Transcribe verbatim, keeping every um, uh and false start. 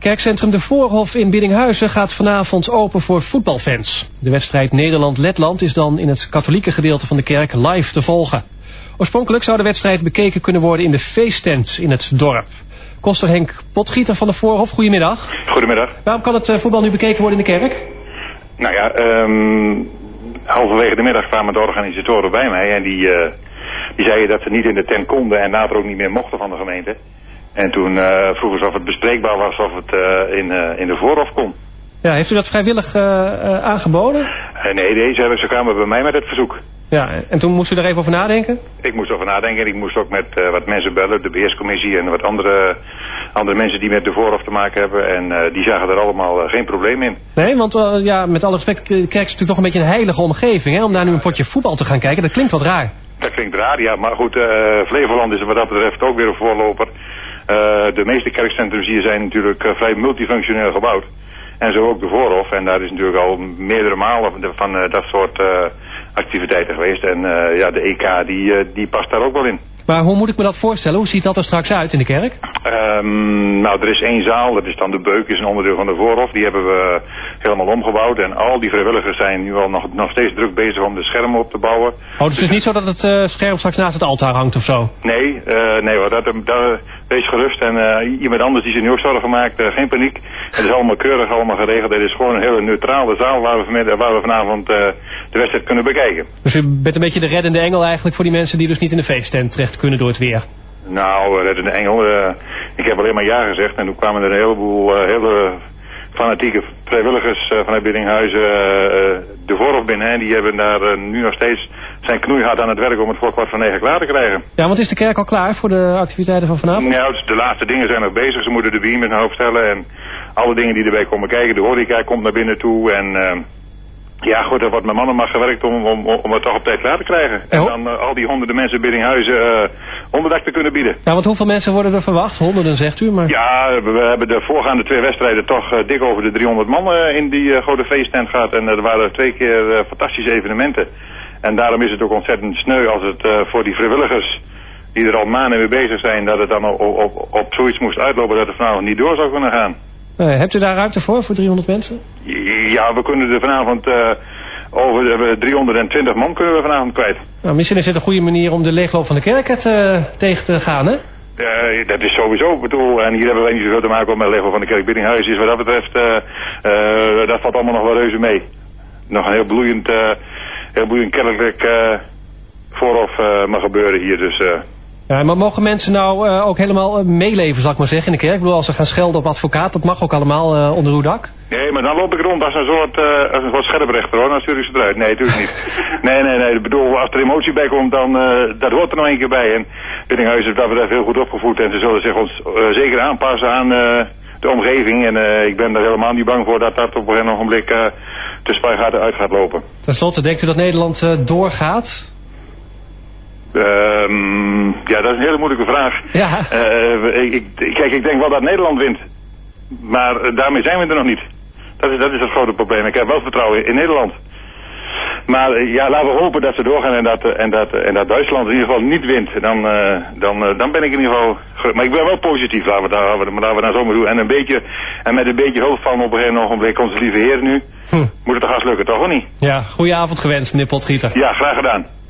Kerkcentrum De Voorhof in Biddinghuizen gaat vanavond open voor voetbalfans. De wedstrijd Nederland-Letland is dan in het katholieke gedeelte van de kerk live te volgen. Oorspronkelijk zou de wedstrijd bekeken kunnen worden in de feesttent in het dorp. Koster Henk Potgieter van De Voorhof, goedemiddag. Goedemiddag. Waarom kan het voetbal nu bekeken worden in de kerk? Nou ja, um, halverwege de middag kwamen de organisatoren bij mij en die, uh, die zeiden dat ze niet in de tent konden en later ook niet meer mochten van de gemeente. En toen uh, vroegen ze of het bespreekbaar was of het uh, in, uh, in de Voorhof kon. Ja, heeft u dat vrijwillig uh, uh, aangeboden? Uh, nee, nee, ze, hebben, ze kwamen bij mij met het verzoek. Ja, en toen moest u er even over nadenken? Ik moest over nadenken en ik moest ook met uh, wat mensen bellen, de beheerscommissie en wat andere, andere mensen die met de Voorhof te maken hebben. En uh, die zagen er allemaal uh, geen probleem in. Nee, want uh, ja, met alle respect, de kerk is natuurlijk toch een beetje een heilige omgeving, hè? Om daar nu een potje voetbal te gaan kijken, dat klinkt wat raar. Dat klinkt raar, ja, maar goed, uh, Flevoland is wat dat betreft ook weer een voorloper. Uh, de meeste kerkcentrums hier zijn natuurlijk uh, vrij multifunctioneel gebouwd. En zo ook de Voorhof. En daar is natuurlijk al meerdere malen van uh, dat soort uh, activiteiten geweest. En uh, ja, de E K die, uh, die past daar ook wel in. Maar hoe moet ik me dat voorstellen? Hoe ziet dat er straks uit in de kerk? Um, nou, er is één zaal, dat is dan de Beuk, is een onderdeel van de Voorhof. Die hebben we helemaal omgebouwd. En al die vrijwilligers zijn nu al nog, nog steeds druk bezig om de schermen op te bouwen. Oh, dus het is niet zo dat het uh, scherm straks naast het altaar hangt of zo? Nee, uh, nee hoor, dat, dat, wees gerust. En uh, iemand anders die zich nu ook zorgen gemaakt, uh, geen paniek. Het is allemaal keurig, allemaal geregeld. Het is gewoon een hele neutrale zaal waar we, vanmiddag, waar we vanavond uh, de wedstrijd kunnen bekijken. Dus u bent een beetje de reddende engel eigenlijk voor die mensen die dus niet in de feesttent terecht kunnen door het weer? Nou, reddende engel. Uh, ik heb alleen maar ja gezegd en toen kwamen er een heleboel uh, hele fanatieke vrijwilligers uh, vanuit Biddinghuizen uh, de Voorhof binnen. En die hebben daar uh, nu nog steeds zijn knoeihard aan het werk om het voor kwart van negen klaar te krijgen. Ja, want is de kerk al klaar voor de activiteiten van vanavond? Nou, de laatste dingen zijn nog bezig. Ze moeten de beamers naar opstellen en alle dingen die erbij komen kijken. De horeca komt naar binnen toe en... Uh, Ja, goed, er wordt met mannen maar gewerkt om, om, om het toch op tijd klaar te krijgen. En oh. dan uh, al die honderden mensen Biddinghuizen uh, onderdak te kunnen bieden. Ja, want hoeveel mensen worden er verwacht? Honderden, zegt u, maar... Ja, we, we hebben de voorgaande twee wedstrijden toch uh, dik over de driehonderd man uh, in die uh, grote feesttent gehad. En uh, er waren twee keer uh, fantastische evenementen. En daarom is het ook ontzettend sneu als het uh, voor die vrijwilligers... die er al maanden mee bezig zijn, dat het dan op, op, op zoiets moest uitlopen dat het vanavond niet door zou kunnen gaan. Uh, hebt u daar ruimte voor, voor driehonderd mensen? Ja, we kunnen er vanavond uh, over de driehonderdtwintig man kunnen we vanavond kwijt. Nou, misschien is het een goede manier om de leegloop van de kerk uh, tegen te gaan, hè? Uh, dat is sowieso, ik bedoel, en hier hebben wij niet zoveel te maken met de leegloop van de kerk Biddinghuizen. Is wat dat betreft, uh, uh, dat valt allemaal nog wel reuze mee. Nog een heel bloeiend, uh, heel bloeiend kerkelijk uh, Voorhof uh, mag gebeuren hier, dus... Uh, Ja, maar mogen mensen nou uh, ook helemaal uh, meeleven, zal ik maar zeggen, in de kerk? Ik bedoel, als ze gaan schelden op advocaat, dat mag ook allemaal uh, onder uw dak? Nee, maar dan loop ik rond als een soort, uh, als een soort scherprechter, hoor. Dan stuur ik ze eruit. Nee, natuurlijk niet. Nee, nee, nee. Ik bedoel, als er emotie bij komt, dan, uh, dat hoort er nog een keer bij. En Biddinghuizen is dat we daar heel goed opgevoed en ze zullen zich ons uh, zeker aanpassen aan uh, de omgeving. En uh, ik ben er helemaal niet bang voor dat dat op een ogenblik uh, de spuigaten uit gaat lopen. Ten slotte, denkt u dat Nederland uh, doorgaat? Um, ja, dat is een hele moeilijke vraag. Ja. Uh, ik, kijk, ik denk wel dat Nederland wint. Maar uh, daarmee zijn we er nog niet. Dat is, dat is het grote probleem. Ik heb wel vertrouwen in, in Nederland. Maar uh, ja, laten we hopen dat ze doorgaan en dat, uh, en dat, uh, en dat Duitsland in ieder geval niet wint. Dan, uh, dan, uh, dan ben ik in ieder geval... Maar ik ben wel positief, laten we daar, laten we, laten we daar zo maar doen. En, een beetje, en met een beetje hulp van op een gegeven ogenblik, onze lieve heer nu, hm. moet het toch gaan lukken, toch of niet? Ja, goeie avond gewenst, meneer Potgieter. Ja, graag gedaan.